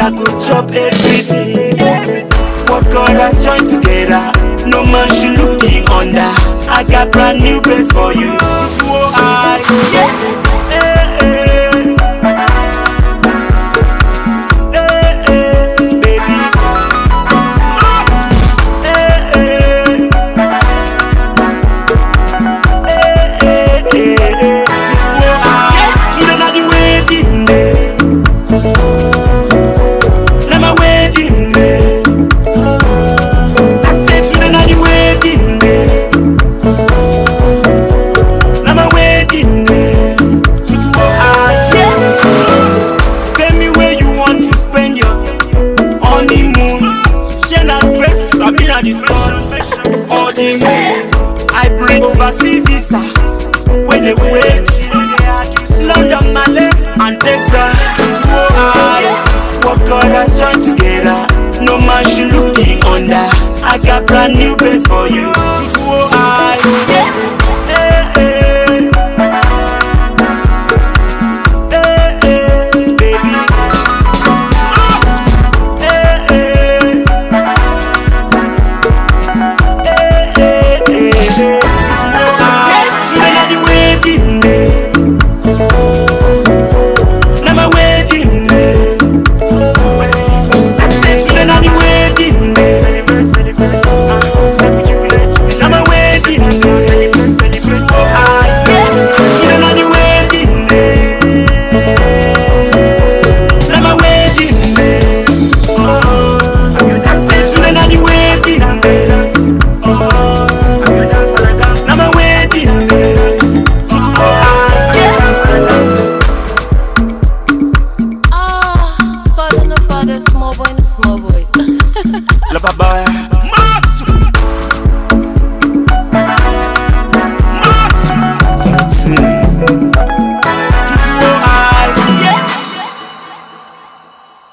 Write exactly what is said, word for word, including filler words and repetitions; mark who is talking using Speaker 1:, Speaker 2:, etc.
Speaker 1: I could chop everything. What God has joined together, no man should look the under. I got brand new place for you. I, yeah. Hey, hey. Hey, hey, baby. Hey, hey. Hey, hey, hey, hey. I, today not the wedding day. Now my wedding day. I said today not the wedding day. Now my wedding day. Tutu I, yeah. Tell me where you want to spend your honeymoon. Shena space, I've been at the sun. All the moon. I bring overseas visa. Where they wait. London, Malay, and Texas.